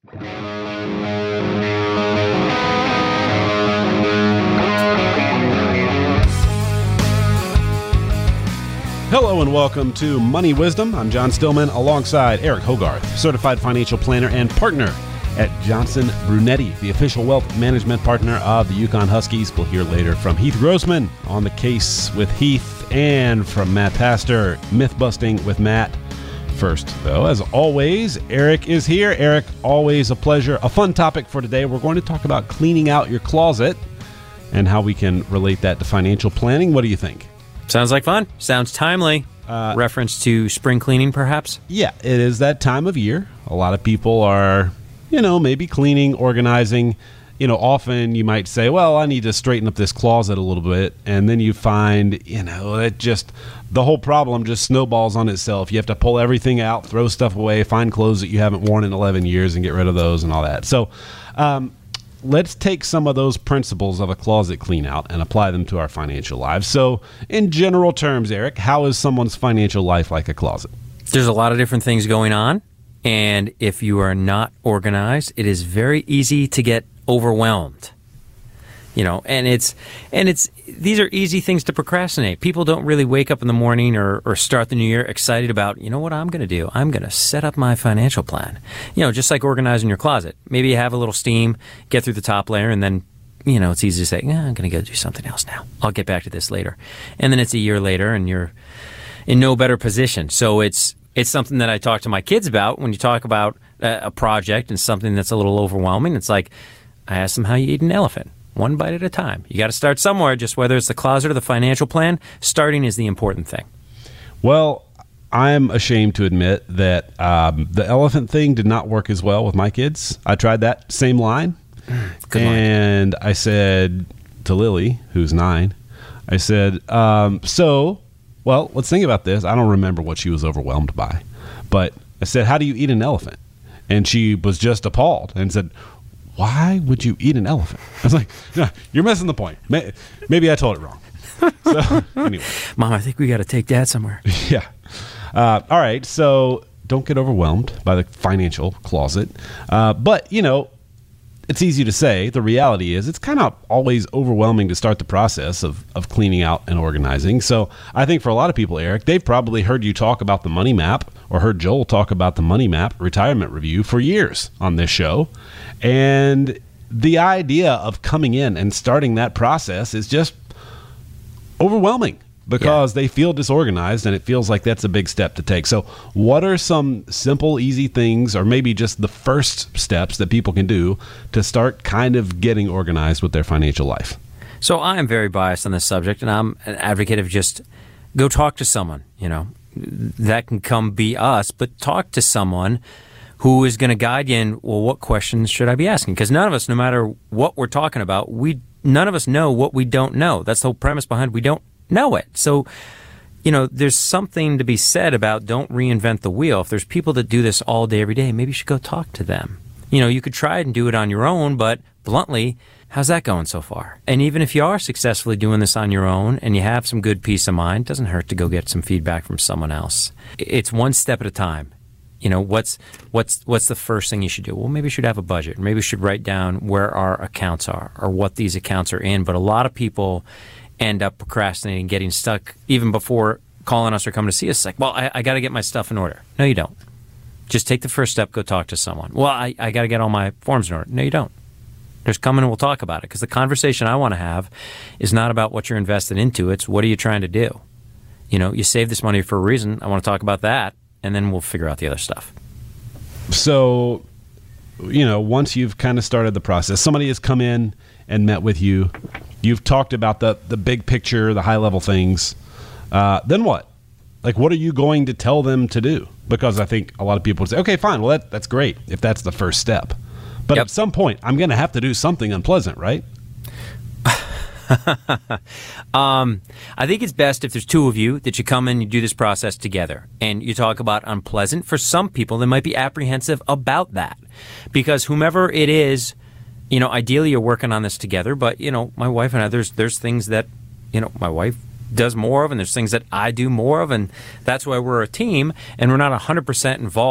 Hello and welcome to Money Wisdom. I'm John Stillman alongside Eric Hogarth, certified financial planner and partner at Johnson Brunetti, the official wealth management partner of the Yukon Huskies. We'll hear later from Heath Grossman on the case with Heath and from Matt Pastor, myth busting with Matt. First, though, as always, Eric is here. Eric, always a pleasure. A fun topic for today. We're going to talk about cleaning out your closet and how we can relate that to financial planning. What do you think? Sounds like fun. Sounds timely. Reference to spring cleaning, perhaps? Yeah, it is that time of year. A lot of people are, maybe cleaning, organizing. Often you might say, well, I need to straighten up this closet a little bit. And then you find, the whole problem just snowballs on itself. You have to pull everything out, throw stuff away, find clothes that you haven't worn in 11 years and get rid of those and all that. So, let's take some of those principles of a closet clean out and apply them to our financial lives. So in general terms, Eric, how is someone's financial life like a closet? There's a lot of different things going on. And if you are not organized, it is very easy to get overwhelmed. These are easy things to procrastinate. People don't really wake up in the morning or start the new year excited about, what I'm going to do? I'm going to set up my financial plan. Just like organizing your closet. Maybe you have a little steam, get through the top layer, and then, it's easy to say, I'm going to go do something else now. I'll get back to this later. And then it's a year later, and you're in no better position. So it's something that I talk to my kids about when you talk about a project and something that's a little overwhelming. It's like, I ask them how you eat an elephant. One bite at a time. You got to start somewhere, just whether it's the closet or the financial plan. Starting is the important thing. Well, I'm ashamed to admit that the elephant thing did not work as well with my kids. I tried that same line. And I said to Lily, who's 9, I said, let's think about this. I don't remember what she was overwhelmed by. But I said, how do you eat an elephant? And she was just appalled and said, why would you eat an elephant? I was like, no, you're missing the point. Maybe I told it wrong. So, anyway. Mom, I think we got to take Dad somewhere. Yeah. All right. So don't get overwhelmed by the financial closet. But, it's easy to say. The reality is it's kind of always overwhelming to start the process of cleaning out and organizing. So I think for a lot of people, Eric, they've probably heard you talk about the money map or heard Joel talk about the money map retirement review for years on this show. And the idea of coming in and starting that process is just overwhelming because they feel disorganized and it feels like that's a big step to take. So what are some simple, easy things, or maybe just the first steps that people can do to start kind of getting organized with their financial life? So I am very biased on this subject, and I'm an advocate of just go talk to someone. That can be us, but talk to someone who is going to guide you in, well, what questions should I be asking? Because none of us, no matter what we're talking about, none of us know what we don't know. That's the whole premise behind we don't know it. So, there's something to be said about don't reinvent the wheel. If there's people that do this all day, every day, maybe you should go talk to them. You could try and do it on your own, but bluntly, how's that going so far? And even if you are successfully doing this on your own and you have some good peace of mind, it doesn't hurt to go get some feedback from someone else. It's one step at a time. What's the first thing you should do? Well, maybe you should have a budget. Maybe you should write down where our accounts are or what these accounts are in. But a lot of people end up procrastinating, getting stuck even before calling us or coming to see us. It's like, well, I got to get my stuff in order. No, you don't. Just take the first step, go talk to someone. Well, I got to get all my forms in order. No, you don't. Just come in and we'll talk about it. Because the conversation I want to have is not about what you're invested into. It's what are you trying to do? You save this money for a reason. I want to talk about that, and then we'll figure out the other stuff. So, once you've kind of started the process, somebody has come in and met with you. You've talked about the big picture, the high-level things. Then what? Like, what are you going to tell them to do? Because I think a lot of people would say, okay, fine, well, that's great if that's the first step. But at some point, I'm going to have to do something unpleasant, right? I think it's best if there's two of you that you come in and you do this process together. And you talk about unpleasant. For some people, they might be apprehensive about that. Because whomever it is, ideally you're working on this together. But, my wife and I, there's things that, my wife does more of, and there's things that I do more of, and that's why we're a team, and we're not 100% involved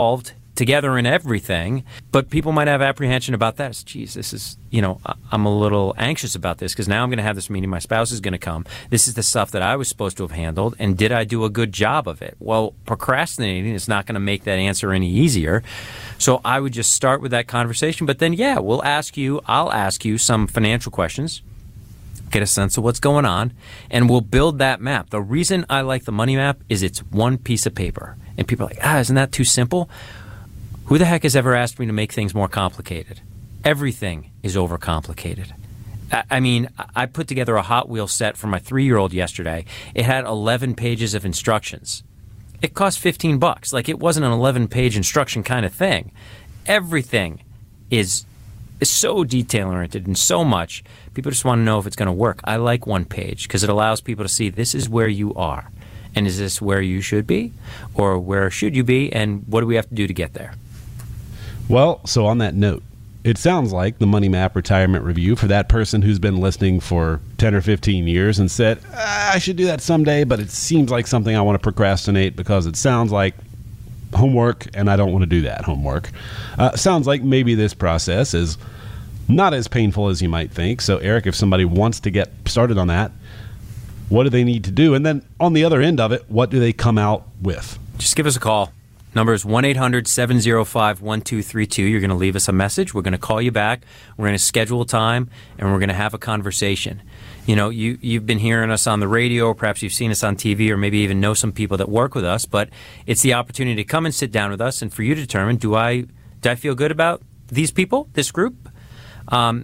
together in everything, but people might have apprehension about that. Geez, this is, I'm a little anxious about this because now I'm going to have this meeting. My spouse is going to come. This is the stuff that I was supposed to have handled, and did I do a good job of it? Well, procrastinating is not going to make that answer any easier. So I would just start with that conversation. But then, I'll ask you some financial questions, get a sense of what's going on, and we'll build that map. The reason I like the money map is it's one piece of paper. And people are like, isn't that too simple? Who the heck has ever asked me to make things more complicated? Everything is overcomplicated. I mean, I put together a Hot Wheels set for my 3-year-old yesterday. It had 11 pages of instructions. It cost $15. Like, it wasn't an 11-page instruction kind of thing. Everything is so detail-oriented and so much. People just want to know if it's going to work. I like one page because it allows people to see this is where you are. And is this where you should be? Or where should you be? And what do we have to do to get there? Well, so on that note, it sounds like the Money Map Retirement Review for that person who's been listening for 10 or 15 years and said, I should do that someday, but it seems like something I want to procrastinate because it sounds like homework and I don't want to do that homework. Sounds like maybe this process is not as painful as you might think. So, Eric, if somebody wants to get started on that, what do they need to do? And then on the other end of it, what do they come out with? Just give us a call. Number is 1-800-705-1232. You're going to leave us a message. We're going to call you back. We're going to schedule a time, and we're going to have a conversation. You've been hearing us on the radio, or perhaps you've seen us on TV, or maybe even know some people that work with us. But it's the opportunity to come and sit down with us and for you to determine, do I feel good about these people, this group? And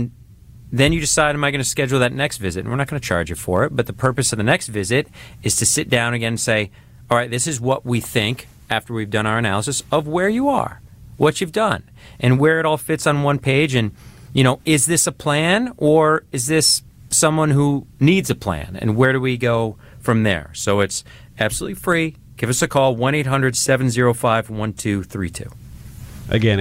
then you decide, am I going to schedule that next visit? And we're not going to charge you for it. But the purpose of the next visit is to sit down again and say, all right, this is what we think after we've done our analysis of where you are, what you've done, and where it all fits on one page. And, is this a plan, or is this someone who needs a plan? And where do we go from there? So it's absolutely free. Give us a call, 1-800-705-1232. Again,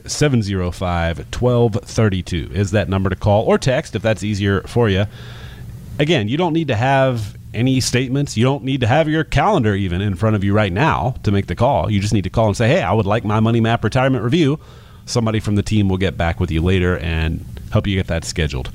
800-705-1232 is that number to call, or text if that's easier for you. Again, you don't need to have any statements. You don't need to have your calendar even in front of you right now to make the call. You just need to call and say, hey, I would like my Money Map Retirement Review. Somebody from the team will get back with you later and help you get that scheduled.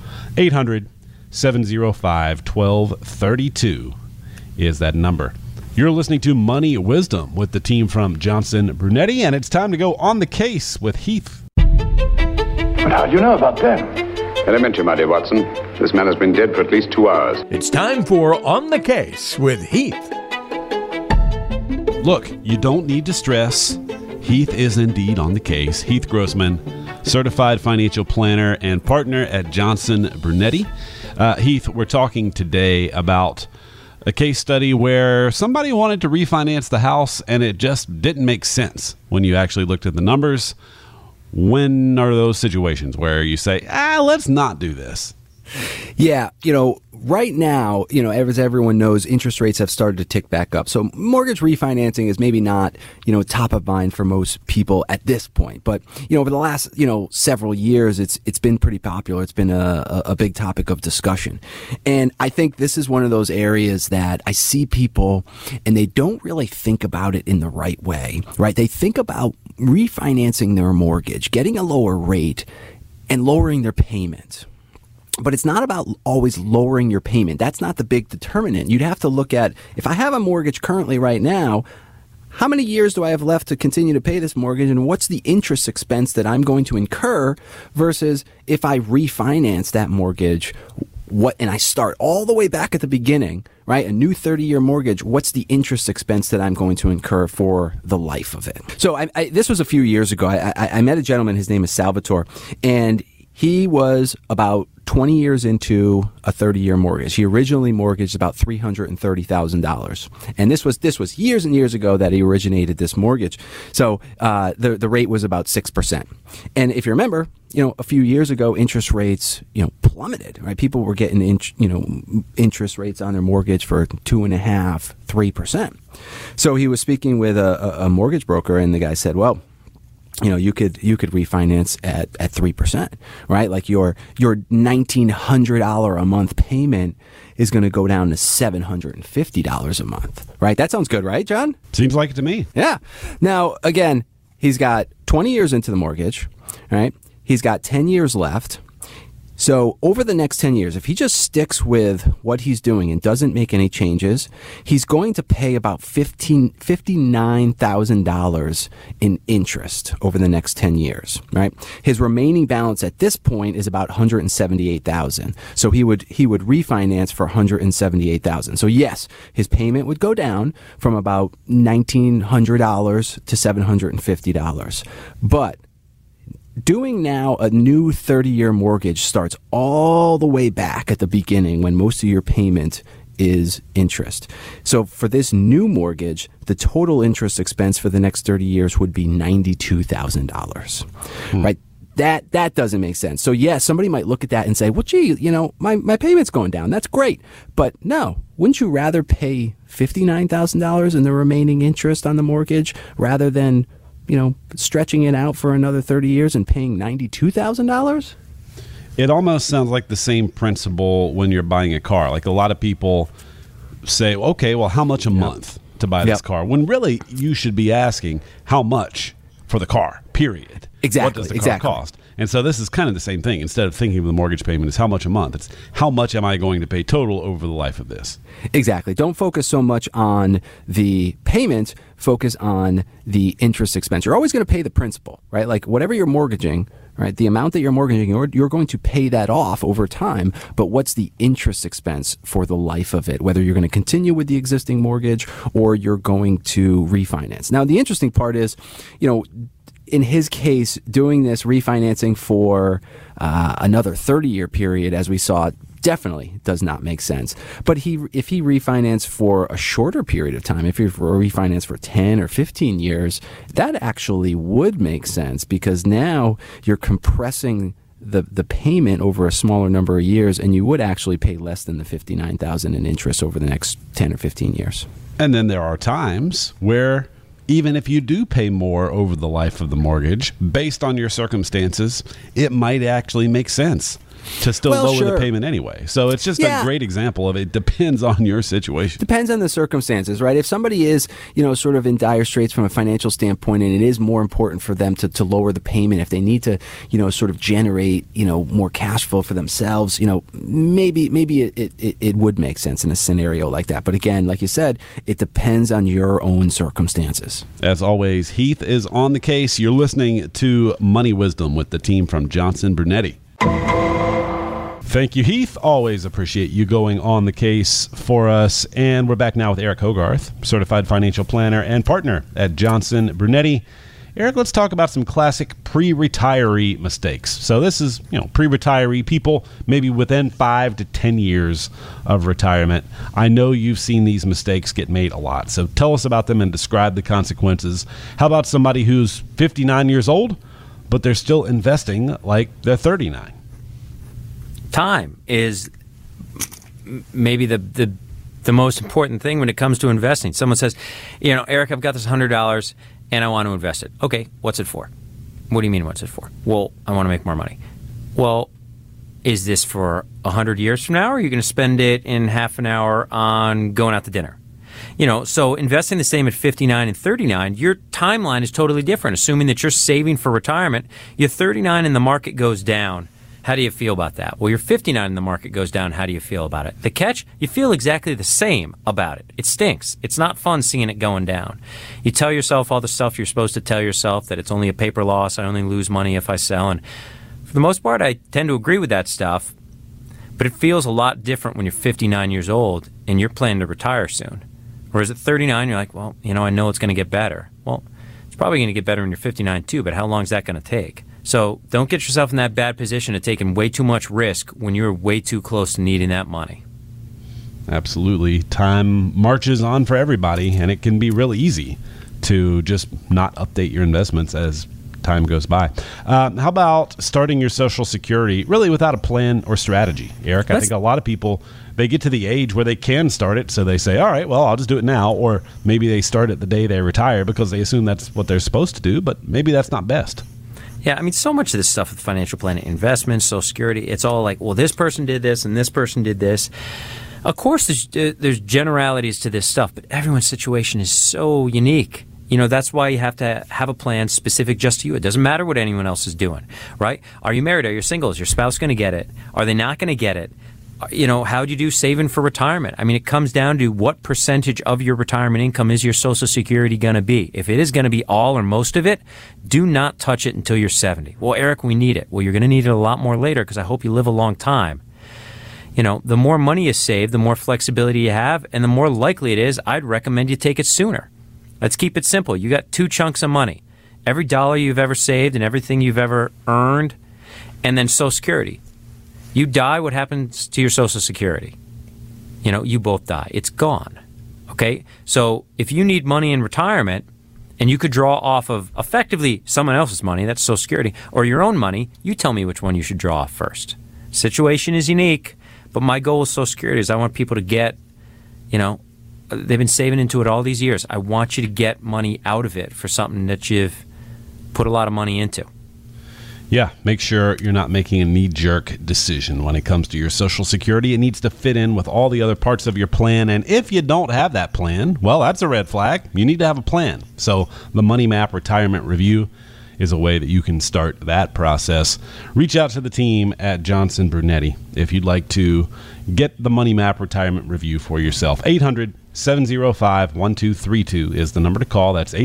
800-705-1232 is that number. You're listening to Money Wisdom with the team from Johnson Brunetti, and it's time to go on the case with Heath. But how do you know about them? Elementary, my dear Watson. This man has been dead for at least 2 hours. It's time for On the Case with Heath. Look, you don't need to stress. Heath is indeed on the case. Heath Grossman, certified financial planner and partner at Johnson Brunetti. Heath, we're talking today about a case study where somebody wanted to refinance the house and it just didn't make sense when you actually looked at the numbers. When are those situations where you say, let's not do this? Yeah, right now, as everyone knows, interest rates have started to tick back up. So mortgage refinancing is maybe not, top of mind for most people at this point. But, over the last, several years, it's been pretty popular. It's been a big topic of discussion. And I think this is one of those areas that I see people and they don't really think about it in the right way, right? They think about refinancing their mortgage, getting a lower rate, and lowering their payment. But it's not about always lowering your payment. That's not the big determinant. You'd have to look at, if I have a mortgage currently right now, how many years do I have left to continue to pay this mortgage, and what's the interest expense that I'm going to incur versus if I refinance that mortgage, and I start all the way back at the beginning, right? A new 30-year mortgage, what's the interest expense that I'm going to incur for the life of it? So this was a few years ago. I met a gentleman, his name is Salvatore, and he was about 20 years into a 30-year mortgage. He originally mortgaged about $330,000. And this was years and years ago that he originated this mortgage. So the rate was about 6%. And if you remember, a few years ago, interest rates, plummeted, right? People were getting, interest rates on their mortgage for 2.5%, 3%. So he was speaking with a mortgage broker, and the guy said, well, you could refinance at 3%, right? Like your $1,900 a month payment is going to go down to $750 a month, right? That sounds good, right, John? Seems like it to me. Yeah. Now, again, he's got 20 years into the mortgage, right? He's got 10 years left. So over the next 10 years, if he just sticks with what he's doing and doesn't make any changes, he's going to pay about $59,000 in interest over the next 10 years, right? His remaining balance at this point is about $178,000. So he would refinance for $178,000. So yes, his payment would go down from about $1,900 to $750. But doing now a new 30-year mortgage starts all the way back at the beginning when most of your payment is interest. So for this new mortgage, the total interest expense for the next 30 years would be $92,000, right? That doesn't make sense. So yeah, somebody might look at that and say, well, gee, my payment's going down. That's great. But no, wouldn't you rather pay $59,000 in the remaining interest on the mortgage rather than stretching it out for another 30 years and paying $92,000? It almost sounds like the same principle when you're buying a car. Like a lot of people say, okay, well, how much a month to buy this car? When really you should be asking how much for the car, period. Exactly. What does the car cost? And so this is kind of the same thing. Instead of thinking of the mortgage payment as how much a month, it's how much am I going to pay total over the life of this? Exactly. Don't focus so much on the payment, focus on the interest expense. You're always going to pay the principal, right? Like whatever you're mortgaging, right? The amount that you're mortgaging, you're going to pay that off over time, but what's the interest expense for the life of it? Whether you're going to continue with the existing mortgage or you're going to refinance. Now, the interesting part is, in his case, doing this refinancing for another 30-year period, as we saw, definitely does not make sense. But if he refinanced for a shorter period of time, if he refinanced for 10 or 15 years, that actually would make sense because now you're compressing the payment over a smaller number of years, and you would actually pay less than the $59,000 in interest over the next 10 or 15 years. And then there are times where even if you do pay more over the life of the mortgage, based on your circumstances, it might actually make sense to still lower the payment anyway. So it's just a great example of it depends on your situation. Depends on the circumstances, right? If somebody is, sort of in dire straits from a financial standpoint, and it is more important for them to lower the payment, if they need to, sort of generate, more cash flow for themselves, maybe it would make sense in a scenario like that. But again, like you said, it depends on your own circumstances. As always, Heath is on the case. You're listening to Money Wisdom with the team from Johnson Brunetti. Thank you, Heath. Always appreciate you going on the case for us. And we're back now with Eric Hogarth, certified financial planner and partner at Johnson Brunetti. Eric, let's talk about some classic pre-retiree mistakes. So this is, pre-retiree people, maybe within 5 to 10 years of retirement. I know you've seen these mistakes get made a lot. So tell us about them and describe the consequences. How about somebody who's 59 years old, but they're still investing like they're 39? Time is maybe the most important thing when it comes to investing. Someone says, Eric, I've got this $100 and I want to invest it. Okay, what's it for? What do you mean what's it for? Well, I want to make more money. Well, is this for 100 years from now, or are you going to spend it in half an hour on going out to dinner? So investing the same at 59 and 39, your timeline is totally different. Assuming that you're saving for retirement, you're 39 and the market goes down. How do you feel about that? Well, you're 59 and the market goes down. How do you feel about it? The catch? You feel exactly the same about it. It stinks. It's not fun seeing it going down. You tell yourself all the stuff you're supposed to tell yourself, that it's only a paper loss. I only lose money if I sell. And for the most part, I tend to agree with that stuff. But it feels a lot different when you're 59 years old and you're planning to retire soon. Whereas at 39, you're like, well, I know it's going to get better. Well, it's probably going to get better when you're 59 too, but how long is that going to take? So don't get yourself in that bad position of taking way too much risk when you're way too close to needing that money. Absolutely. Time marches on for everybody, and it can be really easy to just not update your investments as time goes by. How about starting your Social Security really without a plan or strategy? Eric, I think a lot of people, they get to the age where they can start it, so they say, all right, well, I'll just do it now, or maybe they start it the day they retire because they assume that's what they're supposed to do, but maybe that's not best. Yeah, so much of this stuff with financial planning, investments, Social Security, it's all like, well, this person did this and this person did this. Of course, there's generalities to this stuff, but everyone's situation is so unique. That's why you have to have a plan specific just to you. It doesn't matter what anyone else is doing, right? Are you married? Are you single? Is your spouse going to get it? Are they not going to get it? How do you do saving for retirement? I mean, it comes down to what percentage of your retirement income is your Social Security going to be. If it is going to be all or most of it, do not touch it until you're 70. Well, Eric, we need it. Well, you're going to need it a lot more later because I hope you live a long time. The more money you save, the more flexibility you have, and the more likely it is I'd recommend you take it sooner. Let's keep it simple. You got 2 chunks of money. Every dollar you've ever saved and everything you've ever earned, and then Social Security. You die, what happens to your Social Security? You both die. It's gone. Okay? So if you need money in retirement and you could draw off of effectively someone else's money, that's Social Security, or your own money, you tell me which one you should draw off first. Situation is unique, but my goal with Social Security is I want people to get, they've been saving into it all these years. I want you to get money out of it for something that you've put a lot of money into. Yeah, make sure you're not making a knee-jerk decision when it comes to your Social Security. It needs to fit in with all the other parts of your plan. And if you don't have that plan, well, that's a red flag. You need to have a plan. So the Money Map Retirement Review is a way that you can start that process. Reach out to the team at Johnson Brunetti if you'd like to get the Money Map Retirement Review for yourself. 800-705-1232 is the number to call. That's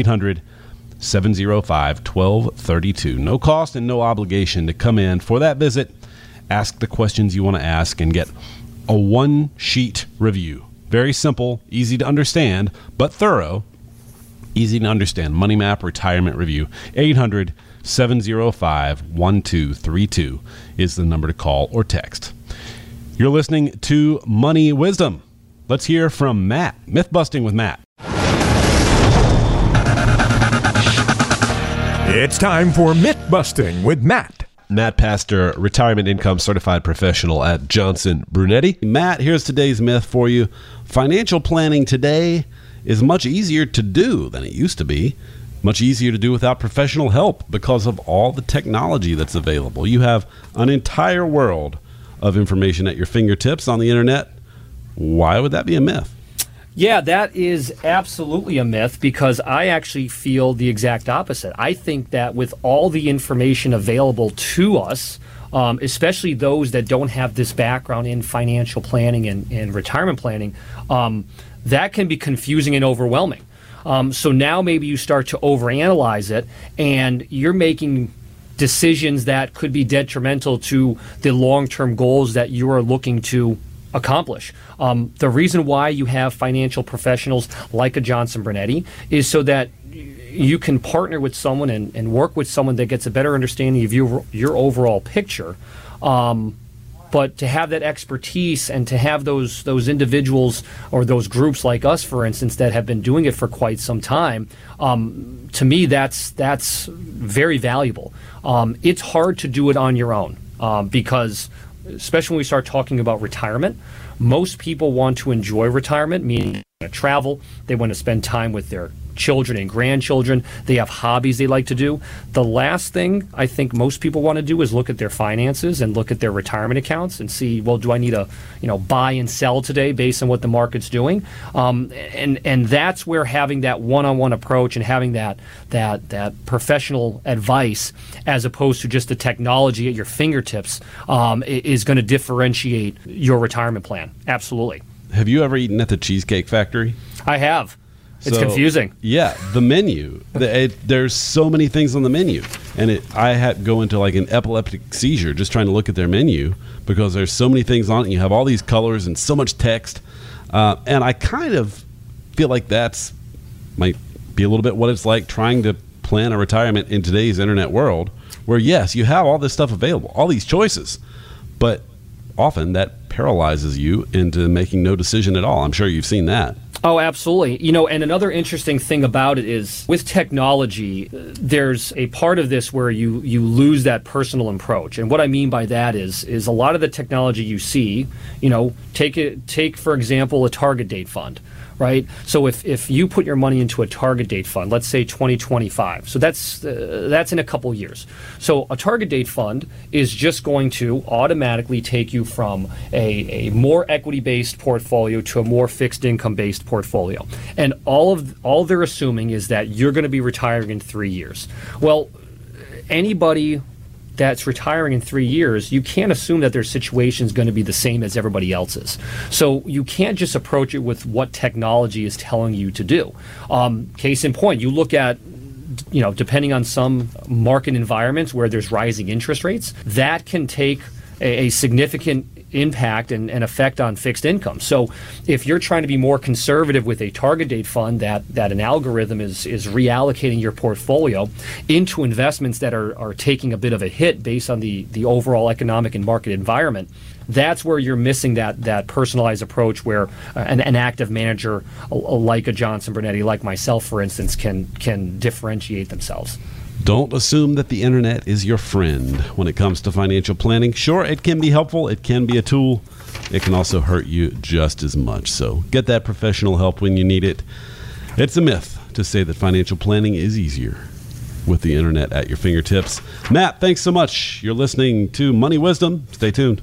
800-705-1232. No cost and no obligation to come in for that visit, ask the questions you want to ask, and get a one-sheet review. Very simple, easy to understand, but thorough. Easy to understand. Money Map Retirement Review. 800-705-1232 is the number to call or text. You're listening to Money Wisdom. Let's hear from Matt. Myth busting with Matt. It's time for Myth Busting with Matt. Matt Pastor, retirement income certified professional at Johnson Brunetti. Matt, here's today's myth for you. Financial planning today is much easier to do than it used to be. Much easier to do without professional help because of all the technology that's available. You have an entire world of information at your fingertips on the internet. Why would that be a myth? Yeah, that is absolutely a myth because I actually feel the exact opposite. I think that with all the information available to us, especially those that don't have this background in financial planning and retirement planning, that can be confusing and overwhelming. So now maybe you start to overanalyze it and you're making decisions that could be detrimental to the long-term goals that you are looking to accomplish. The reason why you have financial professionals like a Johnson Brunetti is so that you can partner with someone and work with someone that gets a better understanding of your overall picture. But to have that expertise and to have those individuals or those groups like us, for instance, that have been doing it for quite some time, to me, that's very valuable. It's hard to do it on your own because, especially when we start talking about retirement, most people want to enjoy retirement, meaning they want to travel, they want to spend time with their children and grandchildren, they have hobbies they like to do. The last thing I think most people want to do is look at their finances and look at their retirement accounts and see, well, do I need to buy and sell today based on what the market's doing? And that's where having that one-on-one approach and having that professional advice as opposed to just the technology at your fingertips is going to differentiate your retirement plan. Absolutely. Have you ever eaten at the Cheesecake Factory? I have. It's confusing. Yeah, the menu. There's so many things on the menu. And I had go into like an epileptic seizure just trying to look at their menu because there's so many things on it. And you have all these colors and so much text. And I kind of feel like that's might be a little bit what it's like trying to plan a retirement in today's internet world where, yes, you have all this stuff available, all these choices. But often that paralyzes you into making no decision at all. I'm sure you've seen that. Oh, absolutely. And another interesting thing about it is with technology, there's a part of this where you lose that personal approach. And what I mean by that is a lot of the technology you see, take for example, a target date fund, right? So if you put your money into a target date fund, let's say 2025, so that's in a couple years. So a target date fund is just going to automatically take you from a more equity-based portfolio to a more fixed income-based portfolio. And all they're assuming is that you're going to be retiring in 3 years. Well, anybody that's retiring in 3 years, you can't assume that their situation is going to be the same as everybody else's. So you can't just approach it with what technology is telling you to do. Case in point, you look at, depending on some market environments where there's rising interest rates, that can take a significant impact and effect on fixed income. So if you're trying to be more conservative with a target date fund that an algorithm is reallocating your portfolio into investments that are taking a bit of a hit based on the overall economic and market environment, that's where you're missing that personalized approach where an active manager like a Johnson Brunetti, like myself, for instance, can differentiate themselves. Don't assume that the internet is your friend when it comes to financial planning. Sure, it can be helpful. It can be a tool. It can also hurt you just as much. So get that professional help when you need it. It's a myth to say that financial planning is easier with the internet at your fingertips. Matt, thanks so much. You're listening to Money Wisdom. Stay tuned.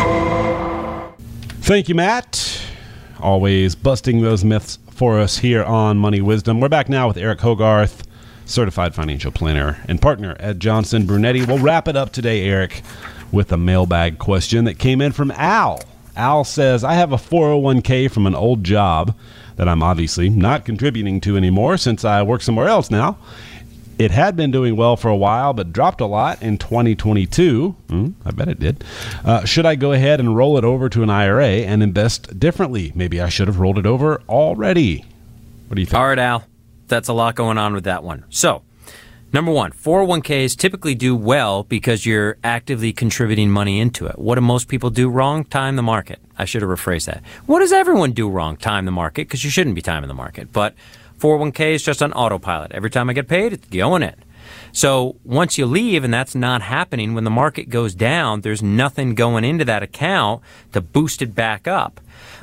Thank you, Matt. Always busting those myths for us here on Money Wisdom. We're back now with Eric Hogarth, certified financial planner and partner at Johnson Brunetti. We'll wrap it up today, Eric, with a mailbag question that came in from Al. Al says, I have a 401k from an old job that I'm obviously not contributing to anymore since I work somewhere else now. It had been doing well for a while, but dropped a lot in 2022. I bet it did. Should I go ahead and roll it over to an IRA and invest differently? Maybe I should have rolled it over already. What do you think? All right, Al. That's a lot going on with that one. So, number one, 401ks typically do well because you're actively contributing money into it. What do most people do wrong? Time the market. I should have rephrased that. What does everyone do wrong? Time the market, because you shouldn't be timing the market. But 401k is just on autopilot. Every time I get paid, it's going in. So once you leave and that's not happening, when the market goes down, there's nothing going into that account to boost it back up.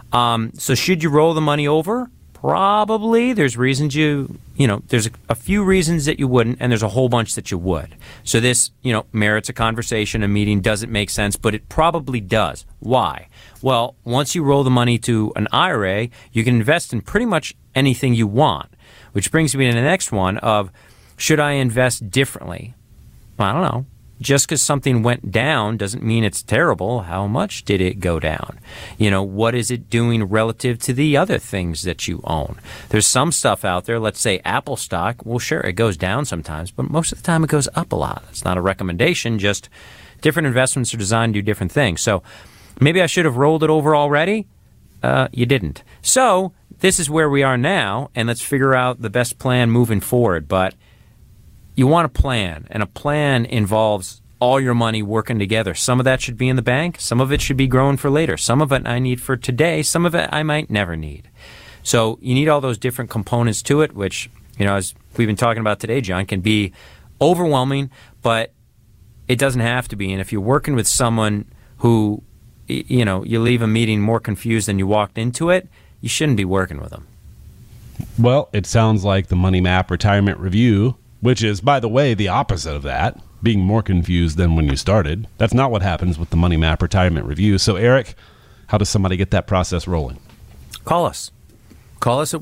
So should you roll the money over? Probably. There's reasons there's a few reasons that you wouldn't, and there's a whole bunch that you would. So this, merits a conversation, a meeting. Does it make sense? But it probably does. Why? Well, once you roll the money to an IRA, you can invest in pretty much anything you want, which brings me to the next one of, should I invest differently? Well, I don't know. Just because something went down doesn't mean it's terrible. How much did it go down? What is it doing relative to the other things that you own? There's some stuff out there, let's say Apple stock. Well, sure, it goes down sometimes, but most of the time it goes up a lot. It's not a recommendation, just different investments are designed to do different things. So maybe I should have rolled it over already. You didn't. So this is where we are now, and let's figure out the best plan moving forward. But you want a plan, and a plan involves all your money working together. Some of that should be in the bank. Some of it should be growing for later. Some of it I need for today. Some of it I might never need. So you need all those different components to it, which, as we've been talking about today, John, can be overwhelming, but it doesn't have to be. And if you're working with someone who, you leave a meeting more confused than you walked into it, you shouldn't be working with them. Well, it sounds like the Money Map Retirement Review, which is, by the way, the opposite of that, being more confused than when you started. That's not what happens with the Money Map Retirement Review. So, Eric, how does somebody get that process rolling? Call us. Call us at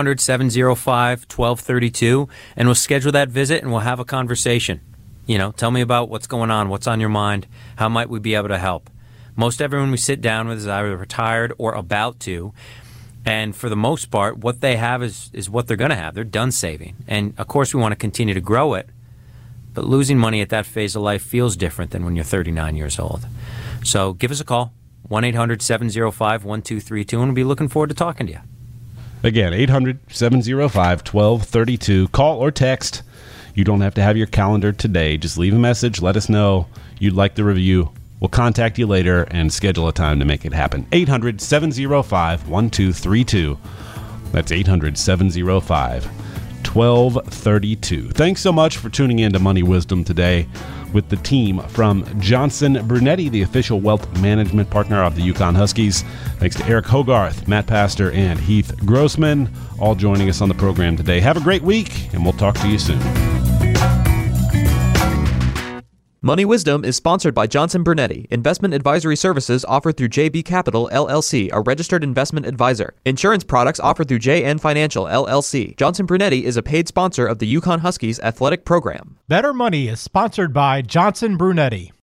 1-800-705-1232, and we'll schedule that visit, and we'll have a conversation. Tell me about what's going on, what's on your mind, how might we be able to help. Most everyone we sit down with is either retired or about to. And for the most part, what they have is what they're going to have. They're done saving. And, of course, we want to continue to grow it. But losing money at that phase of life feels different than when you're 39 years old. So give us a call, 1-800-705-1232, and we'll be looking forward to talking to you. Again, 800-705-1232. Call or text. You don't have to have your calendar today. Just leave a message. Let us know you'd like the review. We'll contact you later and schedule a time to make it happen. 800-705-1232. That's 800-705-1232. Thanks so much for tuning in to Money Wisdom today. with the team from Johnson Brunetti, the official wealth management partner of the UConn Huskies. Thanks to Eric Hogarth, Matt Pastor, and Heath Grossman, all joining us on the program today. Have a great week, and we'll talk to you soon. Money Wisdom is sponsored by Johnson Brunetti. Investment advisory services offered through JB Capital, LLC, a registered investment advisor. Insurance products offered through JN Financial, LLC. Johnson Brunetti is a paid sponsor of the UConn Huskies athletic program. Better Money is sponsored by Johnson Brunetti.